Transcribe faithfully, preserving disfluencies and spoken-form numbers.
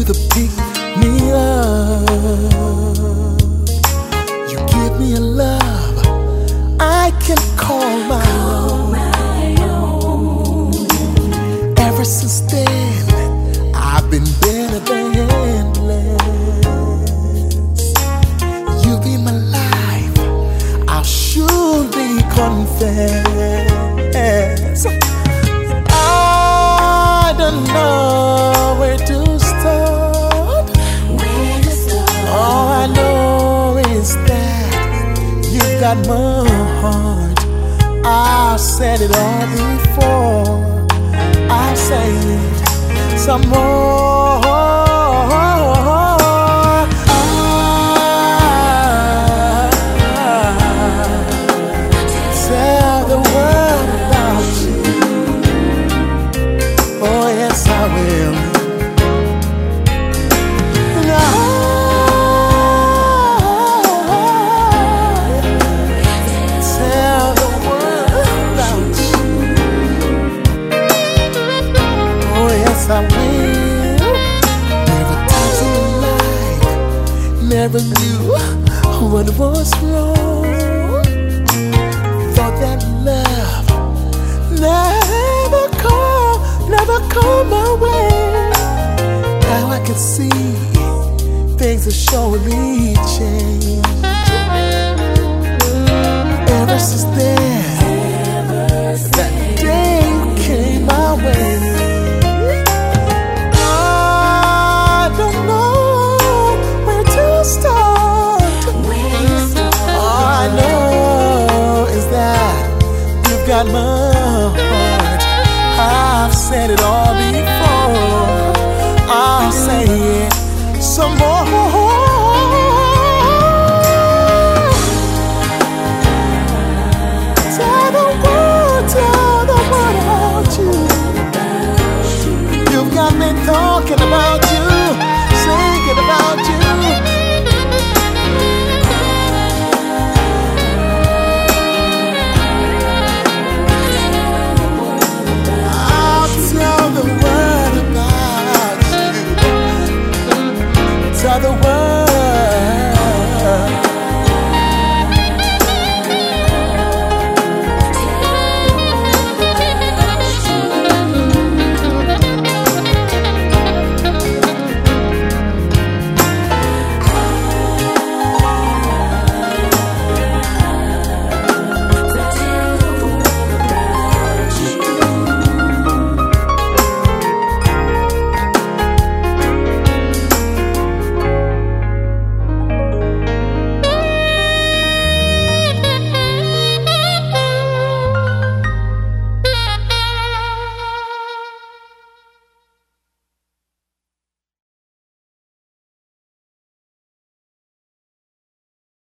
the pick me up. You give me a love I can call my own. Ever since then, I've been better than blessed. You be my life, I'll surely confess. I don't know where to start. Where to start? All I know is that you've got my heart. I've said it all before. I'll say it some more. Tell the world about you. Oh yes, I will. Tell the world about you. Oh yes, I will. There were times in my life never knew what was wrong. Thought that love never come, never come my way. Now I can see things are surely changed. Ever since then, that day you came my way. I don't know where to start. All I know is that you've got my heart. I've said it all before. I'll say it some more. Tell the world, tell the world about you. You've got me talking about you.